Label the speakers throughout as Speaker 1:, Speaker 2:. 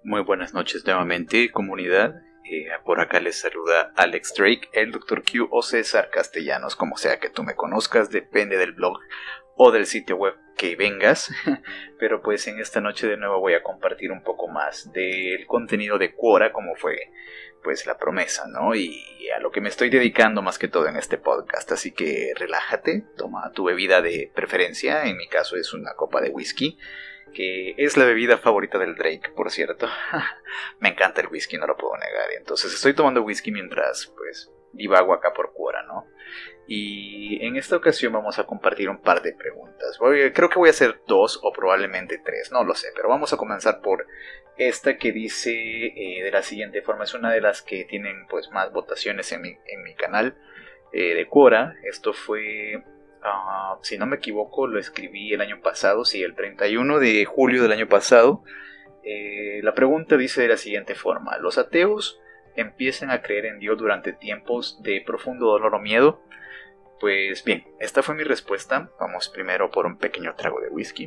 Speaker 1: Muy buenas noches nuevamente, comunidad. Por acá les saluda Alex Drake, el Dr. Q o César Castellanos, como sea que tú me conozcas, depende del blog o del sitio web que vengas. Pero pues en esta noche de nuevo voy a compartir un poco más del contenido de Quora, como fue pues la promesa, ¿no? Y a lo que me estoy dedicando más que todo en este podcast. Así que relájate, toma tu bebida de preferencia, en mi caso es una copa de whisky, que es la bebida favorita del Drake, por cierto. Me encanta el whisky, no lo puedo negar. Entonces estoy tomando whisky mientras, pues, divago acá por Quora, ¿no? Y en esta ocasión vamos a compartir un par de preguntas. Creo que voy a hacer 2 o probablemente 3, no lo sé. Pero vamos a comenzar por esta que dice de la siguiente forma. Es una de las que tienen pues más votaciones en mi canal de Quora. Esto fue... si no me equivoco, lo escribí el año pasado, sí, el 31 de julio del año pasado. La pregunta dice de la siguiente forma: ¿los ateos empiezan a creer en Dios durante tiempos de profundo dolor o miedo? Pues bien, esta fue mi respuesta. Vamos primero por un pequeño trago de whisky.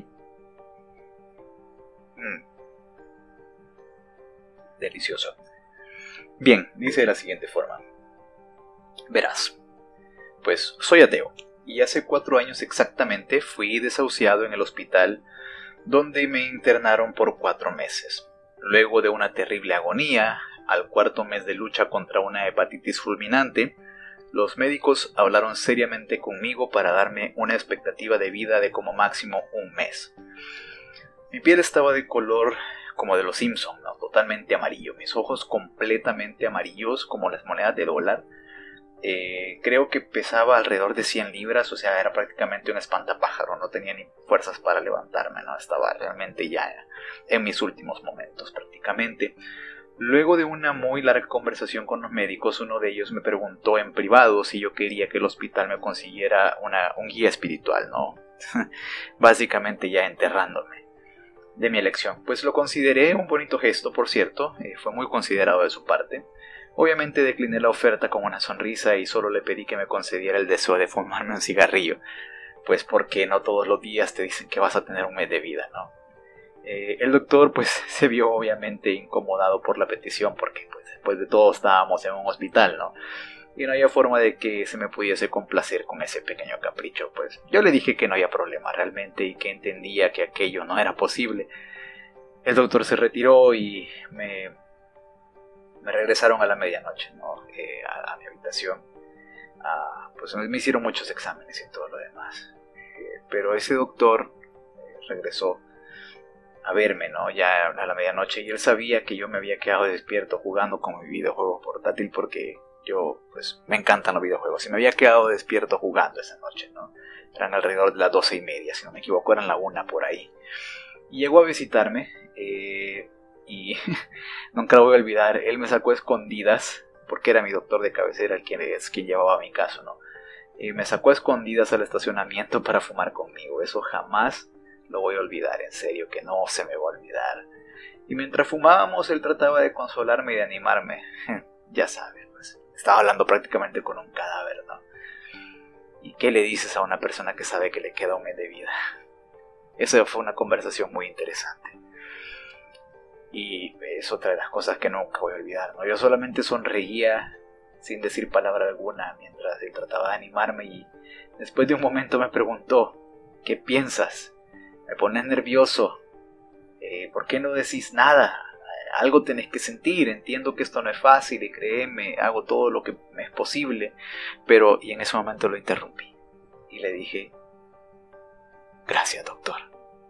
Speaker 1: Delicioso. Bien, dice de la siguiente forma: verás, pues soy ateo. Y hace 4 años exactamente fui desahuciado en el hospital donde me internaron por 4 meses. Luego de una terrible agonía, al 4.º mes de lucha contra una hepatitis fulminante, los médicos hablaron seriamente conmigo para darme una expectativa de vida de como máximo 1 mes. Mi piel estaba de color como de los Simpson, ¿no? Totalmente amarillo, mis ojos completamente amarillos como las monedas de dólar. Creo que pesaba alrededor de 100 libras, o sea, era prácticamente un espantapájaro, no tenía ni fuerzas para levantarme, ¿no? Estaba realmente ya en mis últimos momentos prácticamente. Luego de una muy larga conversación con los médicos, uno de ellos me preguntó en privado si yo quería que el hospital me consiguiera un guía espiritual, ¿no? Básicamente ya enterrándome de mi elección. Pues lo consideré un bonito gesto, por cierto, fue muy considerado de su parte. Obviamente decliné la oferta con una sonrisa y solo le pedí que me concediera el deseo de fumarme un cigarrillo, pues porque no todos los días te dicen que vas a tener 1 mes de vida, ¿no? El doctor pues se vio obviamente incomodado por la petición porque pues después de todo estábamos en un hospital, ¿no? Y no había forma de que se me pudiese complacer con ese pequeño capricho. Pues yo le dije que no había problema realmente y que entendía que aquello no era posible. El doctor se retiró y me regresaron a la medianoche, ¿no? A mi habitación. Pues me hicieron muchos exámenes y todo lo demás. Pero ese doctor regresó a verme, ¿no? Ya a la medianoche, y él sabía que yo me había quedado despierto jugando con mi videojuego portátil porque yo, pues, me encantan los videojuegos. Y me había quedado despierto jugando esa noche, ¿no? Eran alrededor de las 12:30, si no me equivoco, eran la 1 por ahí. Y llegó a visitarme, y nunca lo voy a olvidar. Él me sacó a escondidas, porque era mi doctor de cabecera, quien llevaba mi caso, ¿no? Y me sacó a escondidas al estacionamiento para fumar conmigo. Eso jamás lo voy a olvidar, en serio, que no se me va a olvidar. Y mientras fumábamos, él trataba de consolarme y de animarme. Ya sabes, pues, estaba hablando prácticamente con un cadáver, ¿no? ¿Y qué le dices a una persona que sabe que le queda 1 mes de vida? Esa fue una conversación muy interesante. Y es otra de las cosas que nunca voy a olvidar, ¿no? Yo solamente sonreía sin decir palabra alguna mientras él trataba de animarme, y después de un momento me preguntó: ¿qué piensas? Me pones nervioso. ¿Por qué no decís nada? Algo tenés que sentir. Entiendo que esto no es fácil y créeme, hago todo lo que me es posible. Pero, y en ese momento lo interrumpí y le dije: gracias, doctor.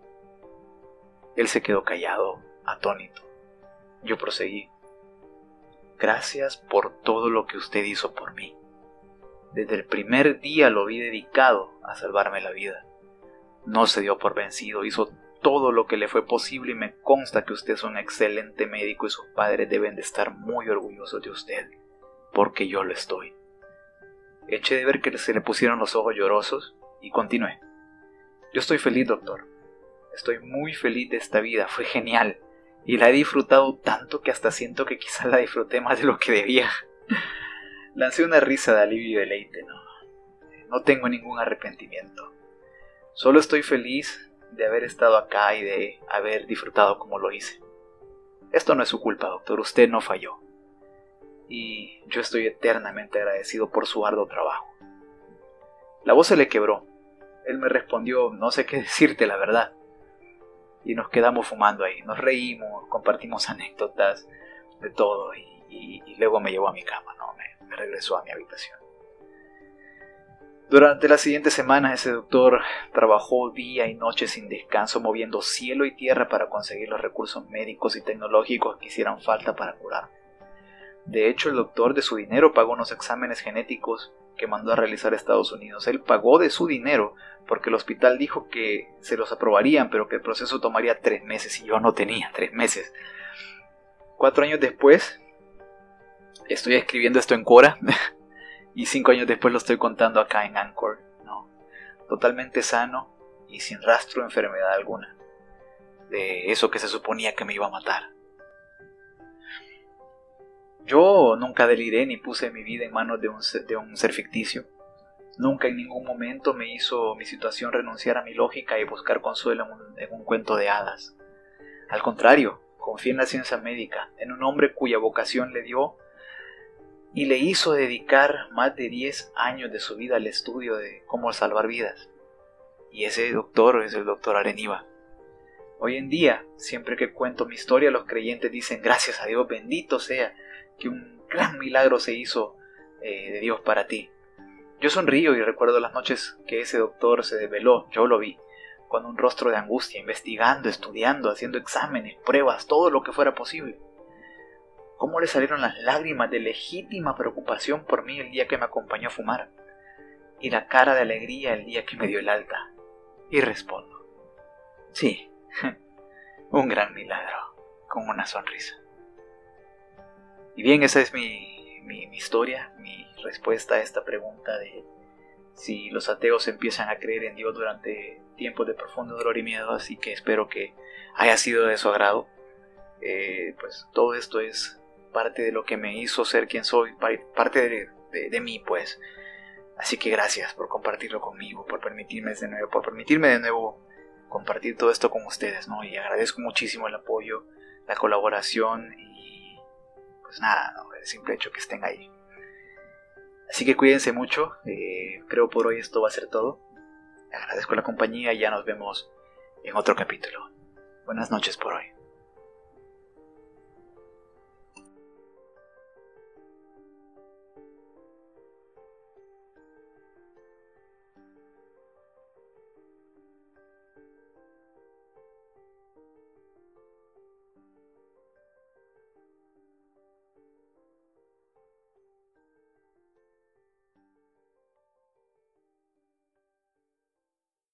Speaker 1: Él se quedó callado, atónito. Yo proseguí: gracias por todo lo que usted hizo por mí. Desde el primer día lo vi dedicado a salvarme la vida. No se dio por vencido, hizo todo lo que le fue posible y me consta que usted es un excelente médico y sus padres deben de estar muy orgullosos de usted, porque yo lo estoy. Eché de ver que se le pusieron los ojos llorosos y continué: yo estoy feliz, doctor. Estoy muy feliz de esta vida, fue genial. Y la he disfrutado tanto que hasta siento que quizás la disfruté más de lo que debía. Lancé una risa de alivio y deleite, ¿no? No tengo ningún arrepentimiento. Solo estoy feliz de haber estado acá y de haber disfrutado como lo hice. Esto no es su culpa, doctor, usted no falló. Y yo estoy eternamente agradecido por su arduo trabajo. La voz se le quebró. Él me respondió, no sé qué decirte, la verdad. Y nos quedamos fumando ahí, nos reímos, compartimos anécdotas de todo y luego me llevó a mi cama, ¿no? Me regresó a mi habitación. Durante las siguientes semanas ese doctor trabajó día y noche sin descanso, moviendo cielo y tierra para conseguir los recursos médicos y tecnológicos que hicieran falta para curarme. De hecho, el doctor de su dinero pagó unos exámenes genéticos que mandó a realizar a Estados Unidos. Él pagó de su dinero porque el hospital dijo que se los aprobarían, pero que el proceso tomaría 3 meses y yo no tenía 3 meses. 4 años después, estoy escribiendo esto en Quora y 5 años después lo estoy contando acá en Anchor, ¿no? Totalmente sano y sin rastro de enfermedad alguna, de eso que se suponía que me iba a matar. Yo nunca deliré ni puse mi vida en manos de un ser ficticio. Nunca en ningún momento me hizo mi situación renunciar a mi lógica y buscar consuelo en un cuento de hadas. Al contrario, confié en la ciencia médica, en un hombre cuya vocación le dio y le hizo dedicar más de 10 años de su vida al estudio de cómo salvar vidas. Y ese doctor es el doctor Areniva. Hoy en día, siempre que cuento mi historia, los creyentes dicen gracias a Dios, bendito sea, que un gran milagro se hizo de Dios para ti. Yo sonrío y recuerdo las noches que ese doctor se desveló, yo lo vi, con un rostro de angustia, investigando, estudiando, haciendo exámenes, pruebas, todo lo que fuera posible. ¿Cómo le salieron las lágrimas de legítima preocupación por mí el día que me acompañó a fumar? Y la cara de alegría el día que me dio el alta. Y respondo, sí, un gran milagro, con una sonrisa. Y bien, esa es mi historia, mi respuesta a esta pregunta de si los ateos empiezan a creer en Dios durante tiempos de profundo dolor y miedo, así que espero que haya sido de su agrado. Pues todo esto es parte de lo que me hizo ser quien soy, parte de mí, pues. Así que gracias por compartirlo conmigo, por permitirme de nuevo compartir todo esto con ustedes, ¿no? Y agradezco muchísimo el apoyo, la colaboración y pues nada, ¿no? El simple hecho que estén ahí. Así que cuídense mucho, creo por hoy esto va a ser todo. Agradezco la compañía y ya nos vemos en otro capítulo. Buenas noches por hoy.